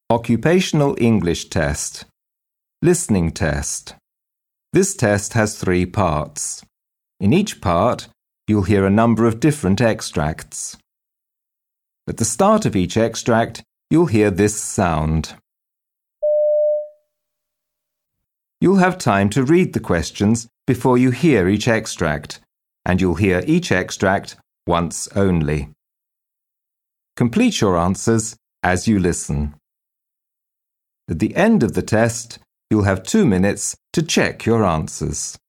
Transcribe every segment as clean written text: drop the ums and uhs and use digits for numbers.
Occupational English Test. Listening Test. This test has 3 parts. In each part, you'll hear a number of different extracts. At the start of each extract, you'll hear this sound. You'll have time to read the questions before you hear each extract, and you'll hear each extract once only. Complete your answers as you listen. At the end of the test, you'll have 2 minutes to check your answers.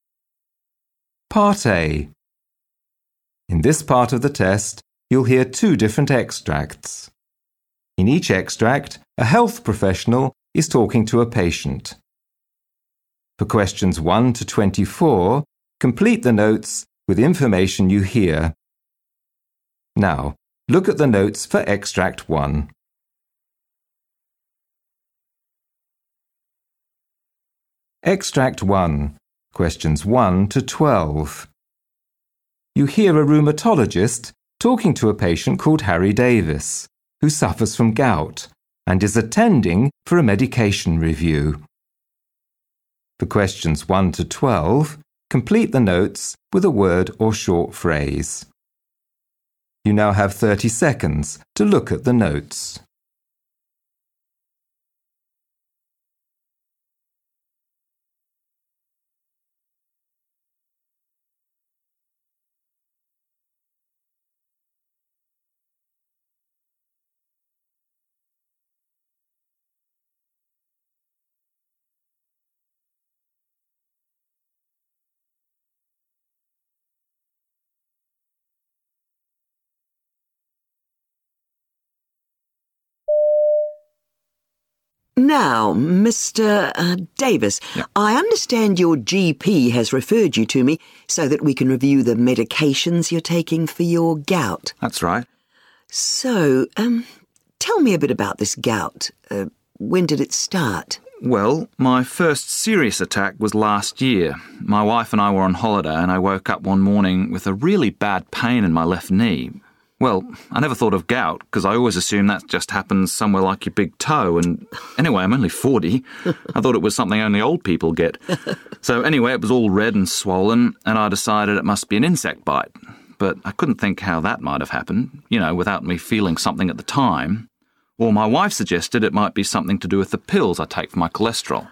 Part A. In this part of the test, you'll hear 2 different extracts. In each extract, a health professional is talking to a patient. For questions 1 to 24, complete the notes with information you hear. Now, look at the notes for extract 1. Extract 1, questions 1 to 12. You hear a rheumatologist talking to a patient called Harry Davis, who suffers from gout and is attending for a medication review. For questions 1 to 12, complete the notes with a word or short phrase. You now have 30 seconds to look at the notes. Now, Mr. Davis, I understand your GP has referred you to me so that we can review the medications you're taking for your gout. That's right. So, tell me a bit about this gout. When did it start? Well, my first serious attack was last year. My wife and I were on holiday and I woke up one morning with a really bad pain in my left knee. Well, I never thought of gout because I always assumed that just happens somewhere like your big toe, and anyway, I'm only 40. I thought it was something only old people get. So anyway, it was all red and swollen, and I decided it must be an insect bite. But I couldn't think how that might have happened, without me feeling something at the time. Or my wife suggested it might be something to do with the pills I take for my cholesterol.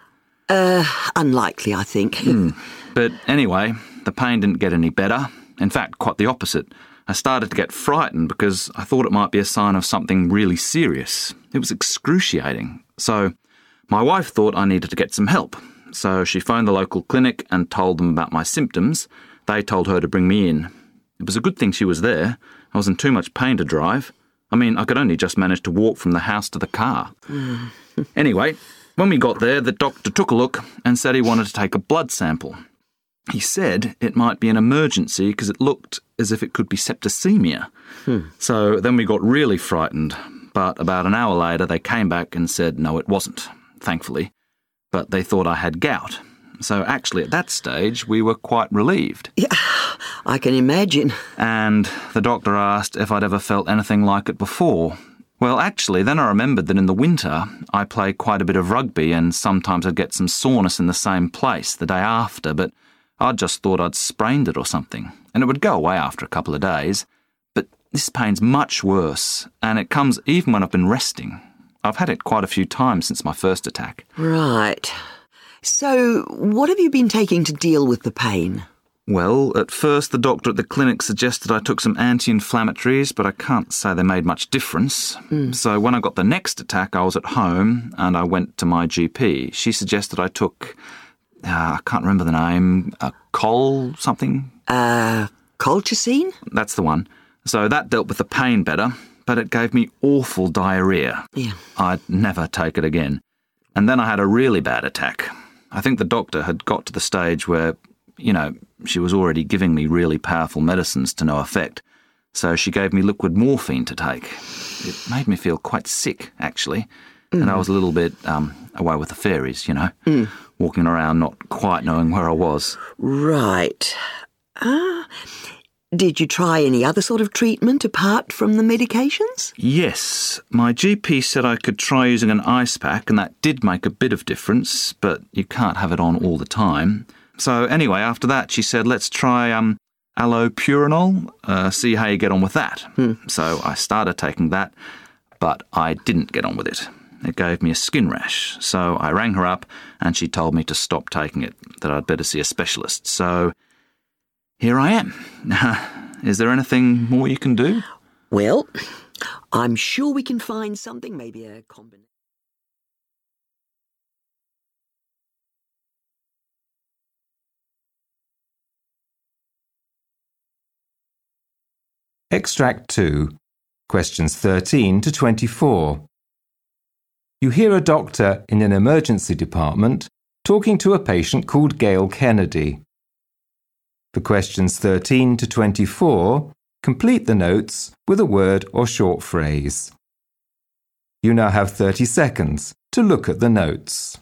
Unlikely, I think. But anyway, the pain didn't get any better. In fact, quite the opposite. I started to get frightened because I thought it might be a sign of something really serious. It was excruciating. So my wife thought I needed to get some help. So she phoned the local clinic and told them about my symptoms. They told her to bring me in. It was a good thing she was there. I was in too much pain to drive. I could only just manage to walk from the house to the car. Anyway, when we got there, the doctor took a look and said he wanted to take a blood sample. He said it might be an emergency because it looked as if it could be septicemia. So then we got really frightened. But about an hour later, they came back and said no, it wasn't, thankfully. But they thought I had gout. So actually, at that stage, we were quite relieved. Yeah, I can imagine. And the doctor asked if I'd ever felt anything like it before. Well, actually, then I remembered that in the winter, I play quite a bit of rugby and sometimes I'd get some soreness in the same place the day after, but I just thought I'd sprained it or something, and it would go away after a couple of days. But this pain's much worse, and it comes even when I've been resting. I've had it quite a few times since my first attack. Right. So, what have you been taking to deal with the pain? Well, at first the doctor at the clinic suggested I took some anti-inflammatories, but I can't say they made much difference. So when I got the next attack, I was at home, and I went to my GP. She suggested I took... I can't remember the name, Col something? Colchicine? That's the one. So that dealt with the pain better, but it gave me awful diarrhoea. Yeah. I'd never take it again. And then I had a really bad attack. I think the doctor had got to the stage where, she was already giving me really powerful medicines to no effect. So she gave me liquid morphine to take. It made me feel quite sick, actually. And I was a little bit away with the fairies, walking around not quite knowing where I was. Right. Did you try any other sort of treatment apart from the medications? Yes, my GP said I could try using an ice pack, and that did make a bit of difference, but you can't have it on all the time. So anyway, after that, she said, let's try allopurinol, see how you get on with that. So I started taking that, but I didn't get on with it. It gave me a skin rash, so I rang her up and she told me to stop taking it, that I'd better see a specialist. So here I am. Is there anything more you can do? Well, I'm sure we can find something, maybe a combination. Extract 2, questions 13 to 24. You hear a doctor in an emergency department talking to a patient called Gail Kennedy. For questions 13 to 24, complete the notes with a word or short phrase. You now have 30 seconds to look at the notes.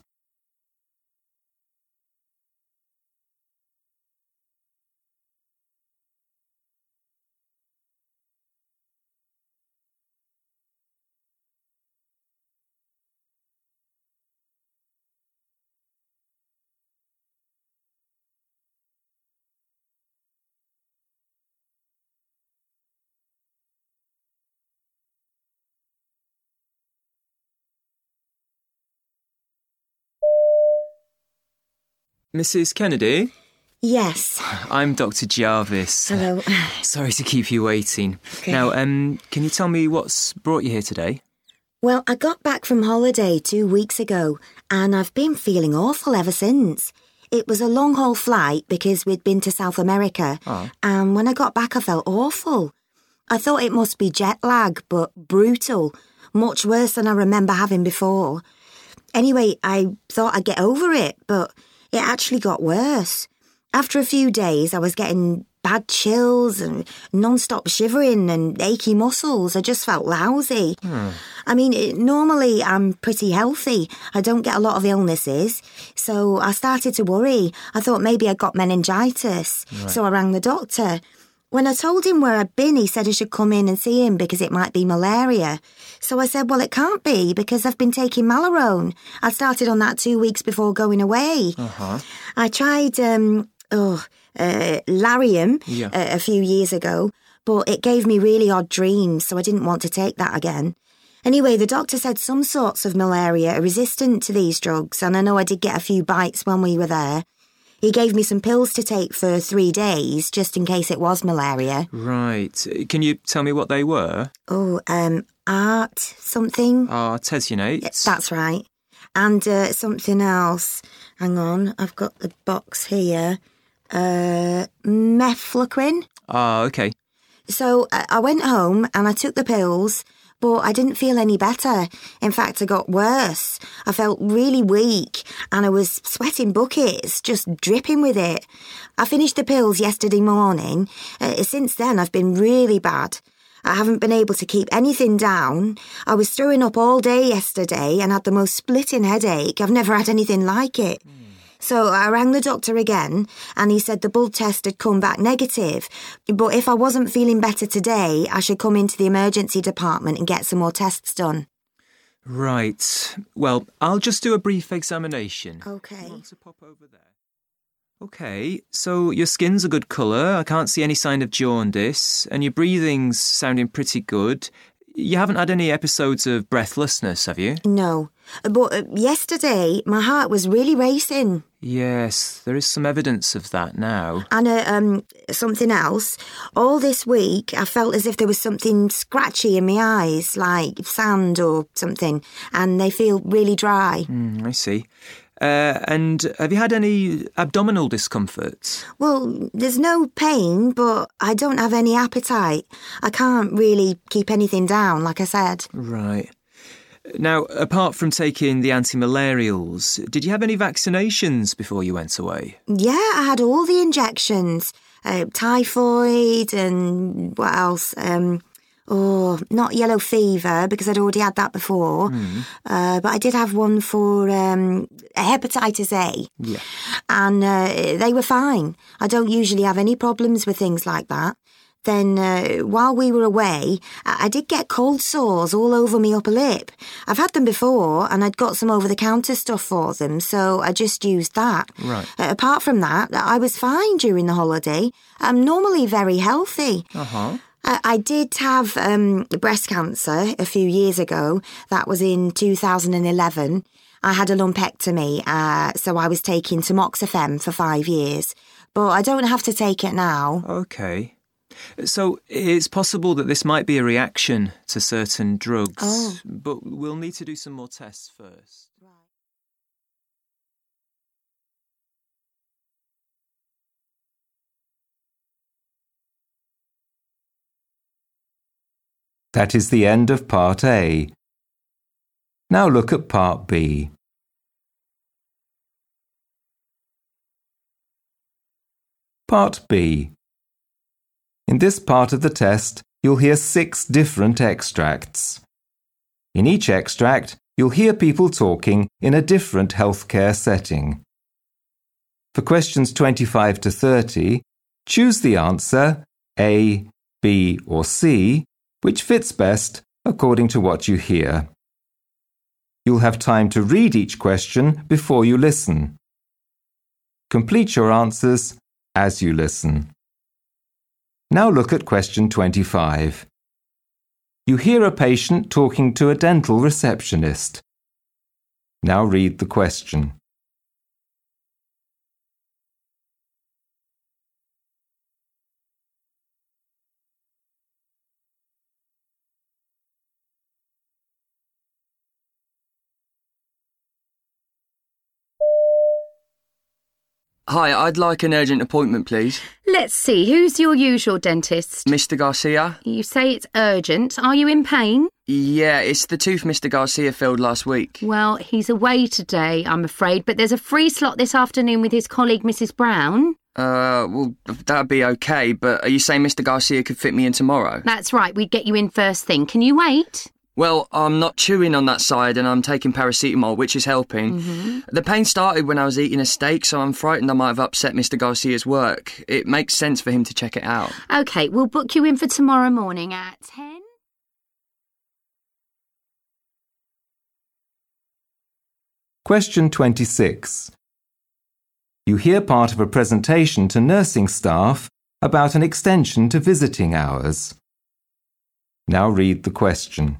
Mrs. Kennedy? Yes. I'm Dr. Jarvis. Hello. Sorry to keep you waiting. Okay. Now, can you tell me what's brought you here today? Well, I got back from holiday 2 weeks ago, and I've been feeling awful ever since. It was a long-haul flight because we'd been to South America, and when I got back I felt awful. I thought it must be jet lag, but brutal, much worse than I remember having before. Anyway, I thought I'd get over it, but it actually got worse. After a few days, I was getting bad chills and non-stop shivering and achy muscles. I just felt lousy. I mean, normally I'm pretty healthy. I don't get a lot of illnesses. So I started to worry. I thought maybe I got meningitis. Right. So I rang the doctor. When I told him where I'd been, he said I should come in and see him because it might be malaria. So I said, well, it can't be because I've been taking Malarone. I started on that 2 weeks before going away. I tried Lariam a few years ago, but it gave me really odd dreams, so I didn't want to take that again. Anyway, the doctor said some sorts of malaria are resistant to these drugs, and I know I did get a few bites when we were there. He gave me some pills to take for 3 days, just in case it was malaria. Right. Can you tell me what they were? Art something. Artesunate. That's right. And something else. Hang on, I've got the box here. Mefloquine. Okay. So I went home and I took the pills, but I didn't feel any better. In fact, I got worse. I felt really weak and I was sweating buckets, just dripping with it. I finished the pills yesterday morning. Since then, I've been really bad. I haven't been able to keep anything down. I was throwing up all day yesterday and had the most splitting headache. I've never had anything like it. So I rang the doctor again and he said the blood test had come back negative. But if I wasn't feeling better today, I should come into the emergency department and get some more tests done. Right. Well, I'll just do a brief examination. Okay. You want to pop over there? Okay, so your skin's a good colour. I can't see any sign of jaundice. And your breathing's sounding pretty good. You haven't had any episodes of breathlessness, have you? No. But yesterday, my heart was really racing. Yes, there is some evidence of that now. And something else. All this week, I felt as if there was something scratchy in my eyes, like sand or something, and they feel really dry. I see. And have you had any abdominal discomfort? Well, there's no pain, but I don't have any appetite. I can't really keep anything down, like I said. Right. Now, apart from taking the anti-malarials, did you have any vaccinations before you went away? Yeah, I had all the injections. Typhoid and what else? Not yellow fever, because I'd already had that before. But I did have one for hepatitis A. Yeah. And they were fine. I don't usually have any problems with things like that. Then, while we were away, I did get cold sores all over me upper lip. I've had them before, and I'd got some over-the-counter stuff for them, so I just used that. Right. Apart from that, I was fine during the holiday. I'm normally very healthy. Uh-huh. I did have breast cancer a few years ago. That was in 2011. I had a lumpectomy, so I was taking tamoxifen for 5 years. But I don't have to take it now. Okay. So it's possible that this might be a reaction to certain drugs, but we'll need to do some more tests first. That is the end of Part A. Now look at Part B. Part B. In this part of the test, you'll hear 6 different extracts. In each extract, you'll hear people talking in a different healthcare setting. For questions 25 to 30, choose the answer A, B or C, which fits best according to what you hear. You'll have time to read each question before you listen. Complete your answers as you listen. Now look at question 25. You hear a patient talking to a dental receptionist. Now read the question. Hi, I'd like an urgent appointment, please. Let's see, who's your usual dentist? Mr. Garcia? You say it's urgent. Are you in pain? Yeah, it's the tooth Mr. Garcia filled last week. Well, he's away today, I'm afraid, but there's a free slot this afternoon with his colleague, Mrs. Brown. Well, that'd be okay, but are you saying Mr. Garcia could fit me in tomorrow? That's right, we'd get you in first thing. Can you wait? Well, I'm not chewing on that side and I'm taking paracetamol, which is helping. The pain started when I was eating a steak, so I'm frightened I might have upset Mr. Garcia's work. It makes sense for him to check it out. OK, we'll book you in for tomorrow morning at 10. Question 26. You hear part of a presentation to nursing staff about an extension to visiting hours. Now read the question.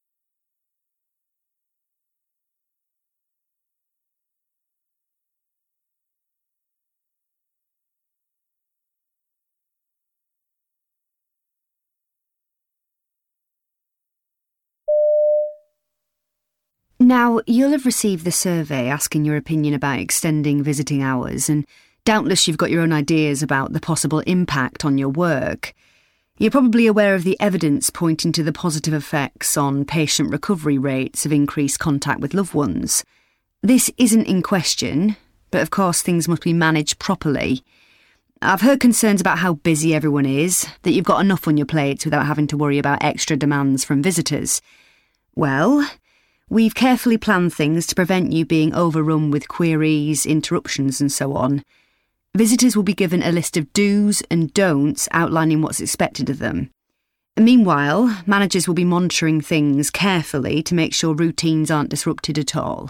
Now, you'll have received the survey asking your opinion about extending visiting hours, and doubtless you've got your own ideas about the possible impact on your work. You're probably aware of the evidence pointing to the positive effects on patient recovery rates of increased contact with loved ones. This isn't in question, but of course things must be managed properly. I've heard concerns about how busy everyone is, that you've got enough on your plates without having to worry about extra demands from visitors. Well, we've carefully planned things to prevent you being overrun with queries, interruptions and so on. Visitors will be given a list of do's and don'ts outlining what's expected of them. Meanwhile, managers will be monitoring things carefully to make sure routines aren't disrupted at all.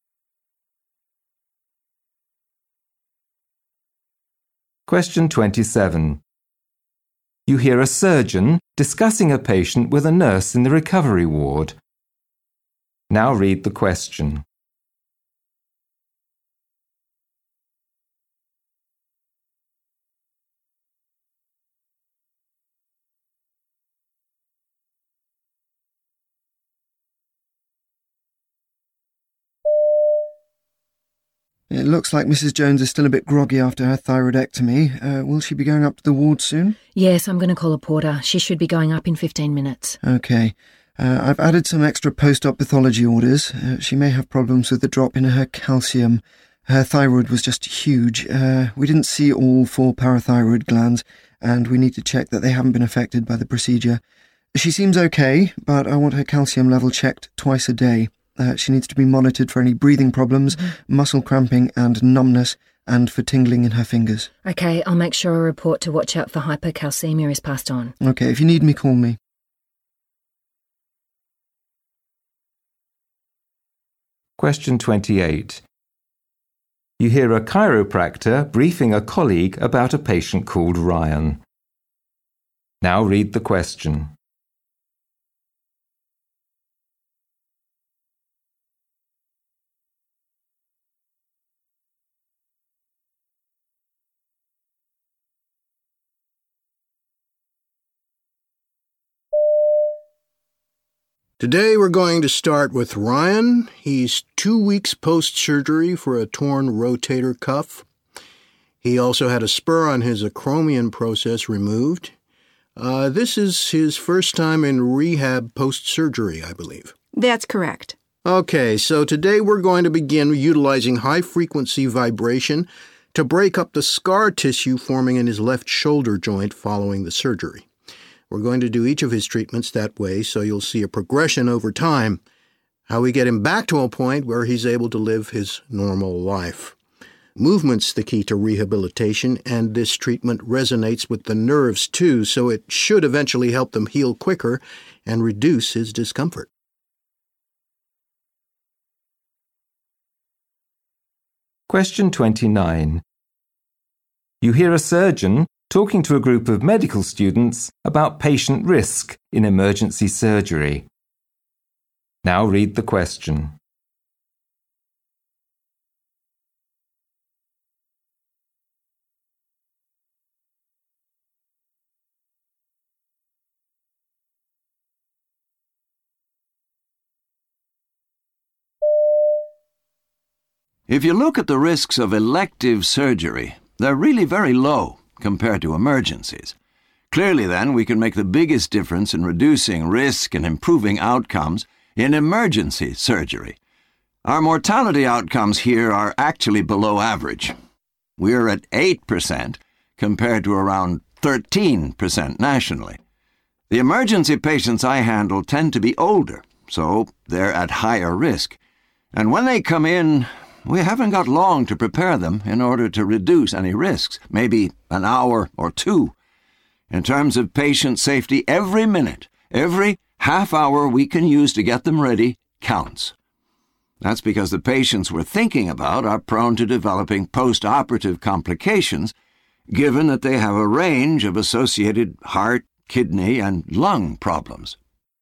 Question 27. You hear a surgeon discussing a patient with a nurse in the recovery ward. Now read the question. It looks like Mrs. Jones is still a bit groggy after her thyroidectomy. Will she be going up to the ward soon? Yes, I'm going to call a porter. She should be going up in 15 minutes. OK. I've added some extra post-op pathology orders. She may have problems with the drop in her calcium. Her thyroid was just huge. We didn't see all 4 parathyroid glands, and we need to check that they haven't been affected by the procedure. She seems OK, but I want her calcium level checked twice a day. She needs to be monitored for any breathing problems, muscle cramping and numbness, and for tingling in her fingers. OK, I'll make sure a report to watch out for hypocalcemia is passed on. OK, if you need me, call me. Question 28. You hear a chiropractor briefing a colleague about a patient called Ryan. Now read the question. Today we're going to start with Ryan. He's 2 weeks post-surgery for a torn rotator cuff. He also had a spur on his acromion process removed. This is his first time in rehab post-surgery, I believe. That's correct. Okay, so today we're going to begin utilizing high-frequency vibration to break up the scar tissue forming in his left shoulder joint following the surgery. We're going to do each of his treatments that way, so you'll see a progression over time, how we get him back to a point where he's able to live his normal life. Movement's the key to rehabilitation, and this treatment resonates with the nerves too, so it should eventually help them heal quicker and reduce his discomfort. Question 29. You hear a surgeon talking to a group of medical students about patient risk in emergency surgery. Now read the question. If you look at the risks of elective surgery, they're really very low compared to emergencies. Clearly, then, we can make the biggest difference in reducing risk and improving outcomes in emergency surgery. Our mortality outcomes here are actually below average. We're at 8% compared to around 13% nationally. The emergency patients I handle tend to be older, so they're at higher risk. And when they come in, we haven't got long to prepare them in order to reduce any risks, maybe an hour or two. In terms of patient safety, every minute, every half hour we can use to get them ready counts. That's because the patients we're thinking about are prone to developing post-operative complications, given that they have a range of associated heart, kidney, and lung problems.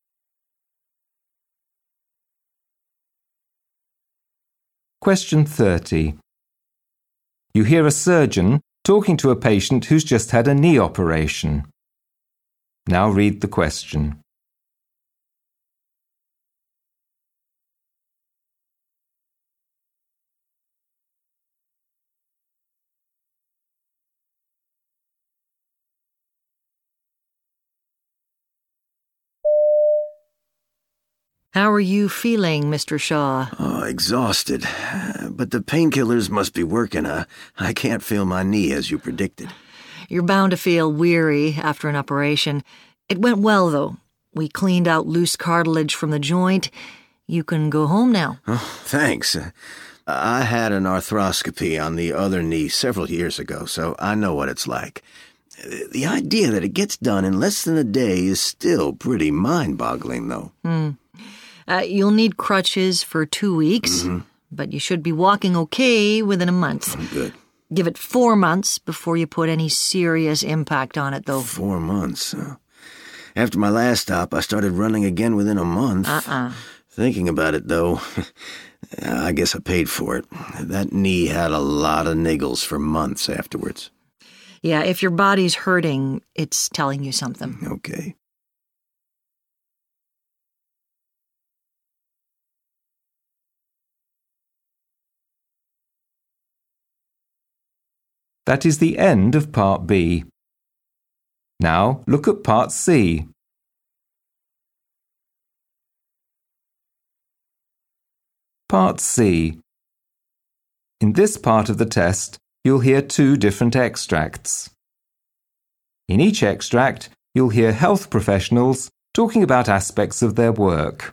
Question 30. You hear a surgeon talking to a patient who's just had a knee operation. Now read the question. How are you feeling, Mr. Shaw? Oh, exhausted. But the painkillers must be working. I can't feel my knee as you predicted. You're bound to feel weary after an operation. It went well, though. We cleaned out loose cartilage from the joint. You can go home now. Oh, thanks. I had an arthroscopy on the other knee several years ago, so I know what it's like. The idea that it gets done in less than a day is still pretty mind-boggling, though. You'll need crutches for 2 weeks, but you should be walking okay within a month. Good. Give it 4 months before you put any serious impact on it, though. 4 months? After my last stop, I started running again within a month. Thinking about it, though, I guess I paid for it. That knee had a lot of niggles for months afterwards. Yeah, if your body's hurting, it's telling you something. Okay. That is the end of Part B. Now look at Part C. Part C. In this part of the test, you'll hear 2 different extracts. In each extract, you'll hear health professionals talking about aspects of their work.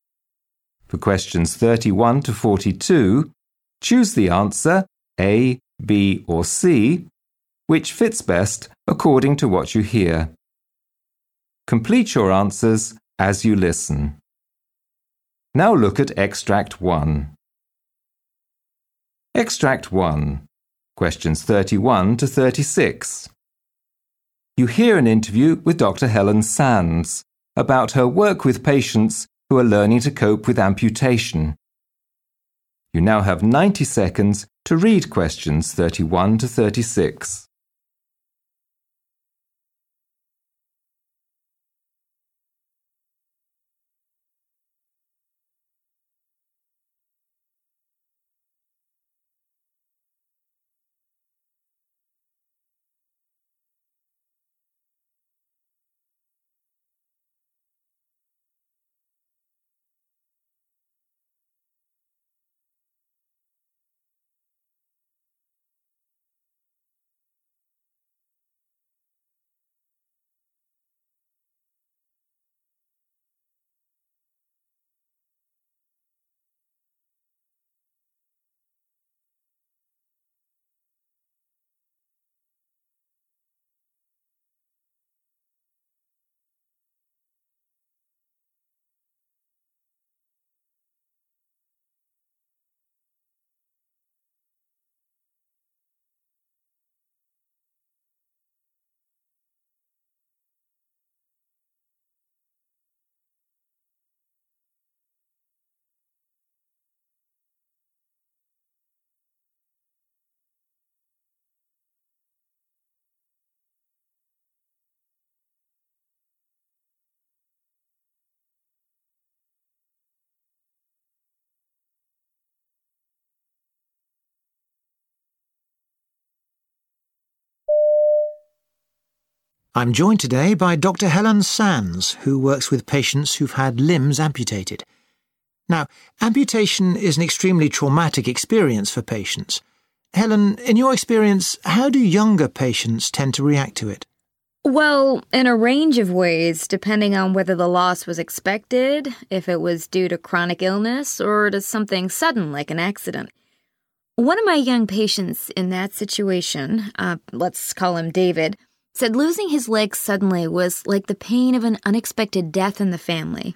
For questions 31 to 42, choose the answer A, B or C, which fits best according to what you hear. Complete your answers as you listen. Now look at Extract 1. Extract 1, questions 31 to 36. You hear an interview with Dr. Helen Sands about her work with patients who are learning to cope with amputation. You now have 90 seconds to read questions 31 to 36. I'm joined today by Dr. Helen Sands, who works with patients who've had limbs amputated. Now, amputation is an extremely traumatic experience for patients. Helen, in your experience, how do younger patients tend to react to it? Well, in a range of ways, depending on whether the loss was expected, if it was due to chronic illness, or to something sudden like an accident. One of my young patients in that situation, let's call him David, said losing his leg suddenly was like the pain of an unexpected death in the family.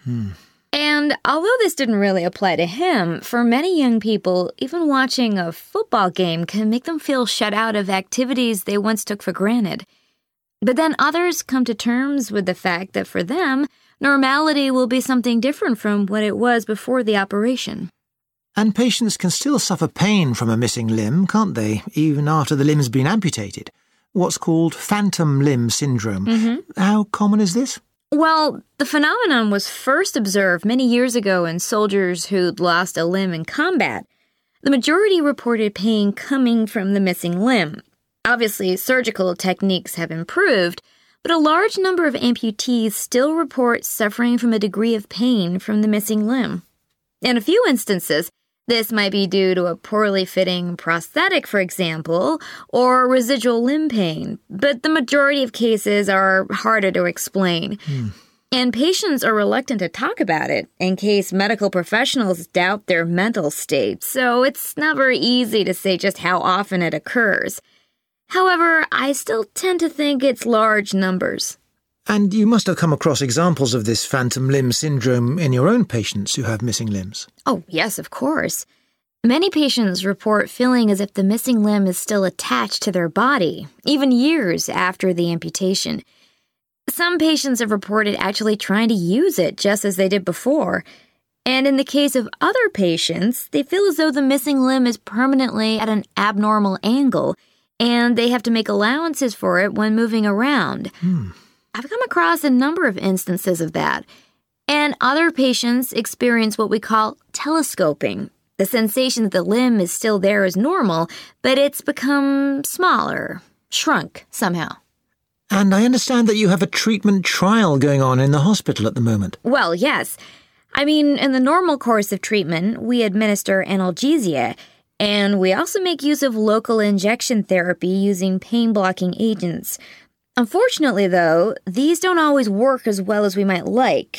And although this didn't really apply to him, for many young people, even watching a football game can make them feel shut out of activities they once took for granted. But then others come to terms with the fact that for them, normality will be something different from what it was before the operation. And patients can still suffer pain from a missing limb, can't they, even after the limb's been amputated? What's called phantom limb syndrome. How common is this? Well, the phenomenon was first observed many years ago in soldiers who'd lost a limb in combat. The majority reported pain coming from the missing limb. Obviously, surgical techniques have improved, but a large number of amputees still report suffering from a degree of pain from the missing limb. In a few instances, this might be due to a poorly fitting prosthetic, for example, or residual limb pain, but the majority of cases are harder to explain. And patients are reluctant to talk about it in case medical professionals doubt their mental state, so it's not very easy to say just how often it occurs. However, I still tend to think it's large numbers. And you must have come across examples of this phantom limb syndrome in your own patients who have missing limbs. Oh, yes, of course. Many patients report feeling as if the missing limb is still attached to their body, even years after the amputation. Some patients have reported actually trying to use it just as they did before. And in the case of other patients, they feel as though the missing limb is permanently at an abnormal angle, and they have to make allowances for it when moving around. I've come across a number of instances of that. And other patients experience what we call telescoping. The sensation that the limb is still there is normal, but it's become smaller, shrunk somehow. And I understand that you have a treatment trial going on in the hospital at the moment. Well, yes. I mean, in the normal course of treatment, we administer analgesia, and we also make use of local injection therapy using pain-blocking agents. Unfortunately, though, these don't always work as well as we might like.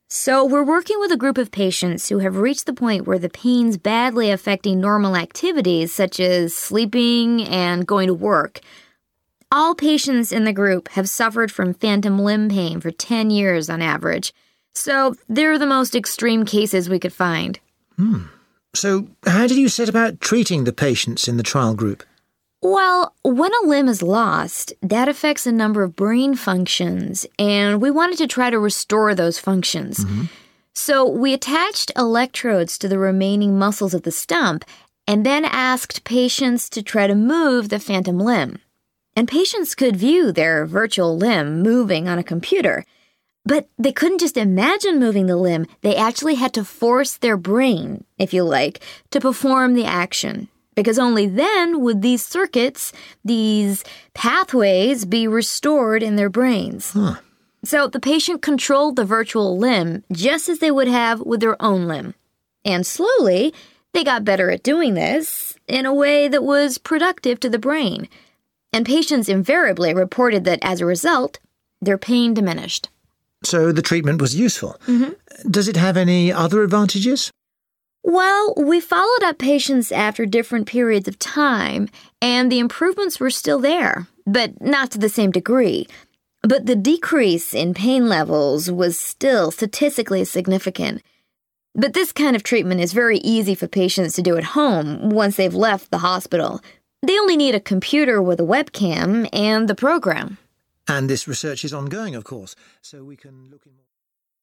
So we're working with a group of patients who have reached the point where the pain's badly affecting normal activities such as sleeping and going to work. All patients in the group have suffered from phantom limb pain for 10 years on average. So they're the most extreme cases we could find. So how did you set about treating the patients in the trial group? Well, when a limb is lost, that affects a number of brain functions, and we wanted to try to restore those functions. So we attached electrodes to the remaining muscles of the stump and then asked patients to try to move the phantom limb. And patients could view their virtual limb moving on a computer. But they couldn't just imagine moving the limb. They actually had to force their brain, if you like, to perform the action. Because only then would these circuits, these pathways, be restored in their brains. So the patient controlled the virtual limb just as they would have with their own limb. And slowly, they got better at doing this in a way that was productive to the brain. And patients invariably reported that as a result, their pain diminished. So the treatment was useful. Does it have any other advantages? Well, we followed up patients after different periods of time, and the improvements were still there, but not to the same degree. But the decrease in pain levels was still statistically significant. But this kind of treatment is very easy for patients to do at home once they've left the hospital. They only need a computer with a webcam and the program. And this research is ongoing, of course, so we can look in more.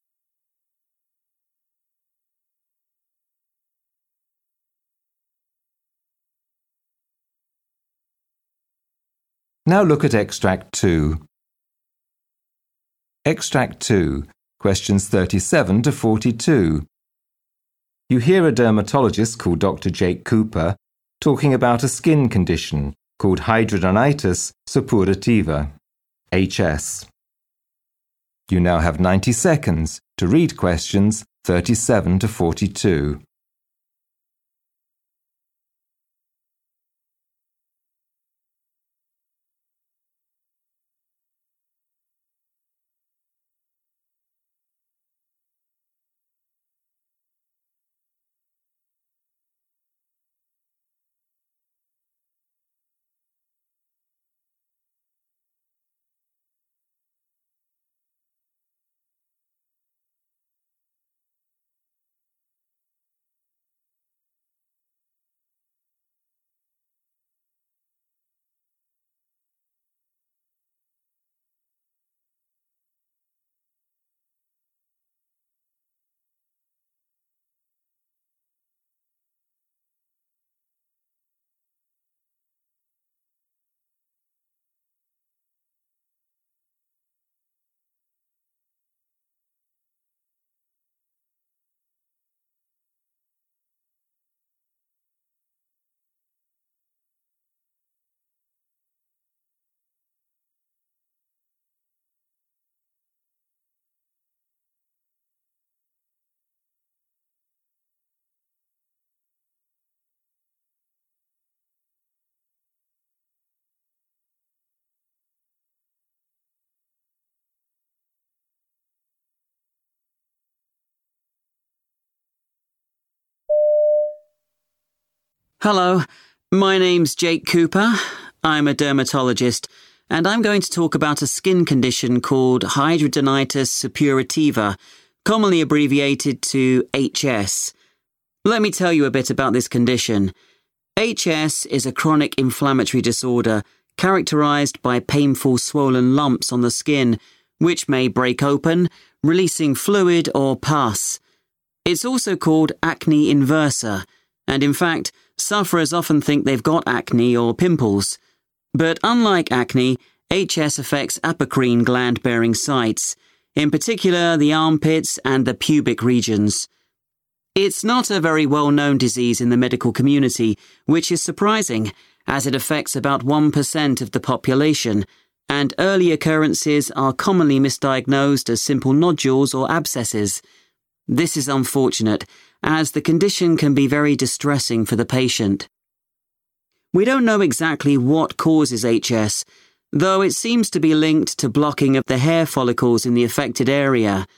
Now look at Extract 2. Extract 2, questions 37 to 42. You hear a dermatologist called Dr. Jake Cooper talking about a skin condition called hidradenitis suppurativa, HS. You now have 90 seconds to read questions 37 to 42. Hello, my name's Jake Cooper. I'm a dermatologist, and I'm going to talk about a skin condition called hidradenitis suppurativa, commonly abbreviated to HS. Let me tell you a bit about this condition. HS is a chronic inflammatory disorder characterized by painful swollen lumps on the skin, which may break open, releasing fluid or pus. It's also called acne inversa, and in fact, sufferers often think they've got acne or pimples. But unlike acne, HS affects apocrine gland-bearing sites, in particular the armpits and the pubic regions. It's not a very well-known disease in the medical community, which is surprising, as it affects about 1% of the population, and early occurrences are commonly misdiagnosed as simple nodules or abscesses. This is unfortunate, as the condition can be very distressing for the patient. We don't know exactly what causes HS, though it seems to be linked to blocking of the hair follicles in the affected area.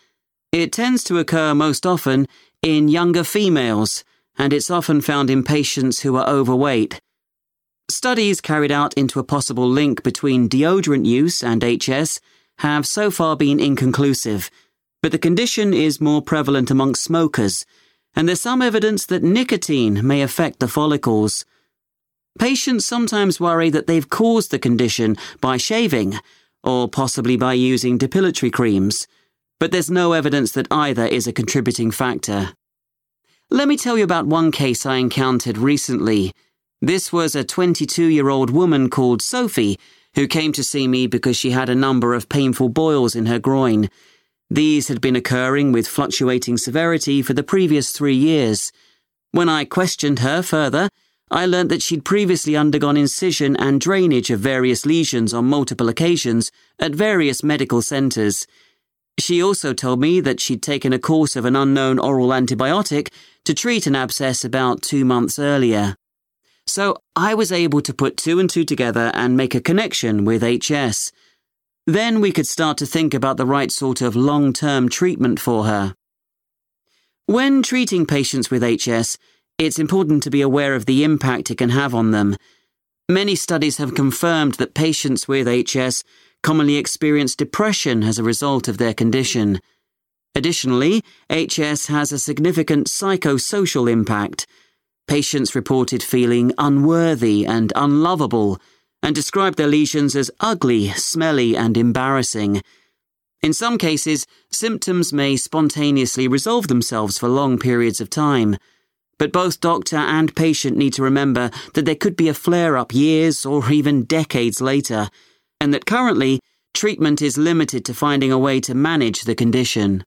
It tends to occur most often in younger females, and it's often found in patients who are overweight. Studies carried out into a possible link between deodorant use and HS have so far been inconclusive, but the condition is more prevalent amongst smokers, and there's some evidence that nicotine may affect the follicles. Patients sometimes worry that they've caused the condition by shaving, or possibly by using depilatory creams, but there's no evidence that either is a contributing factor. Let me tell you about one case I encountered recently. This was a 22-year-old woman called Sophie, who came to see me because she had a number of painful boils in her groin. These had been occurring with fluctuating severity for the previous 3 years. When I questioned her further, I learnt that she'd previously undergone incision and drainage of various lesions on multiple occasions at various medical centres. She also told me that she'd taken a course of an unknown oral antibiotic to treat an abscess about 2 months earlier. So I was able to put 2 and 2 together and make a connection with HS. Then we could start to think about the right sort of long-term treatment for her. When treating patients with HS, it's important to be aware of the impact it can have on them. Many studies have confirmed that patients with HS commonly experience depression as a result of their condition. Additionally, HS has a significant psychosocial impact. Patients reported feeling unworthy and unlovable, and described their lesions as ugly, smelly, and embarrassing. In some cases, symptoms may spontaneously resolve themselves for long periods of time, but both doctor and patient need to remember that there could be a flare-up years or even decades later, and that currently, treatment is limited to finding a way to manage the condition.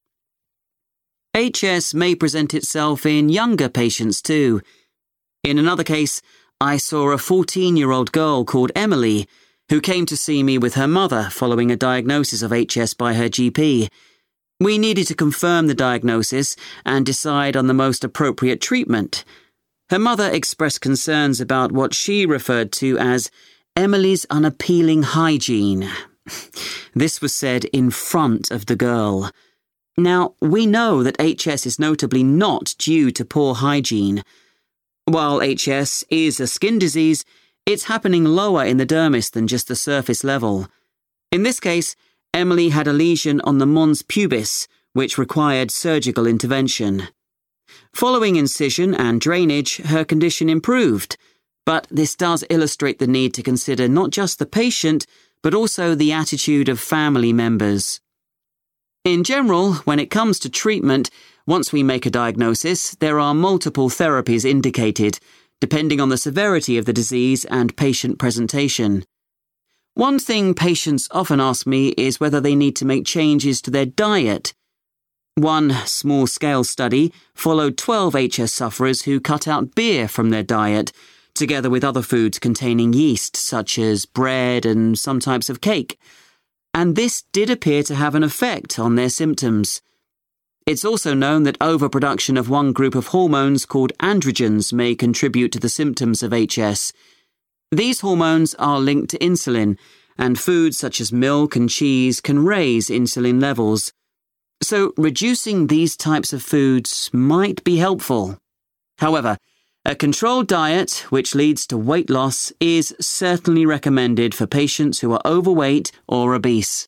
HS may present itself in younger patients too. In another case, I saw a 14-year-old girl called Emily, who came to see me with her mother following a diagnosis of HS by her GP. We needed to confirm the diagnosis and decide on the most appropriate treatment. Her mother expressed concerns about what she referred to as Emily's unappealing hygiene. This was said in front of the girl. Now, we know that HS is notably not due to poor hygiene. While HS is a skin disease, it's happening lower in the dermis than just the surface level. In this case, Emily had a lesion on the mons pubis, which required surgical intervention. Following incision and drainage, her condition improved, but this does illustrate the need to consider not just the patient, but also the attitude of family members. In general, when it comes to treatment, once we make a diagnosis, there are multiple therapies indicated, depending on the severity of the disease and patient presentation. One thing patients often ask me is whether they need to make changes to their diet. One small-scale study followed 12 HS sufferers who cut out beer from their diet, together with other foods containing yeast, such as bread and some types of cake. And this did appear to have an effect on their symptoms. It's also known that overproduction of one group of hormones called androgens may contribute to the symptoms of HS. These hormones are linked to insulin, and foods such as milk and cheese can raise insulin levels. So reducing these types of foods might be helpful. However, a controlled diet, which leads to weight loss, is certainly recommended for patients who are overweight or obese.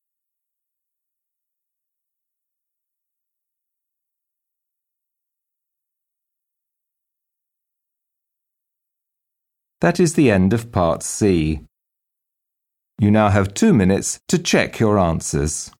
That is the end of Part C. You now have 2 minutes to check your answers.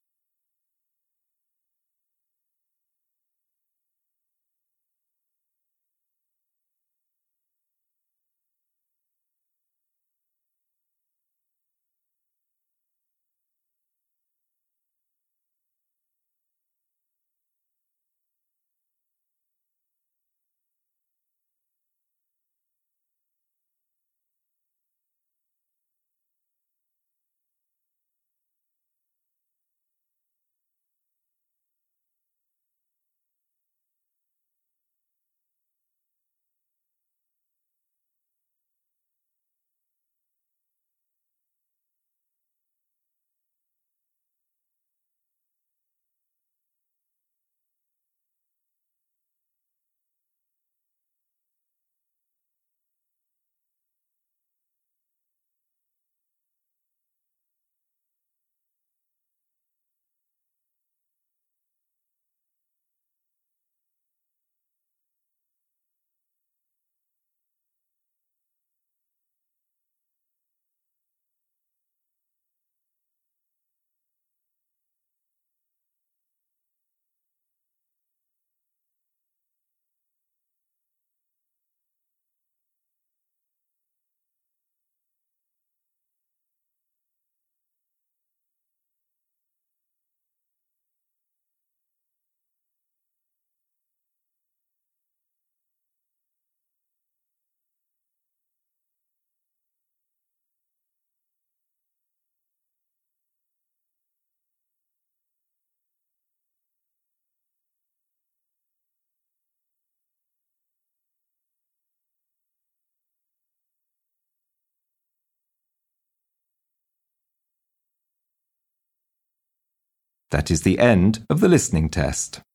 That is the end of the listening test.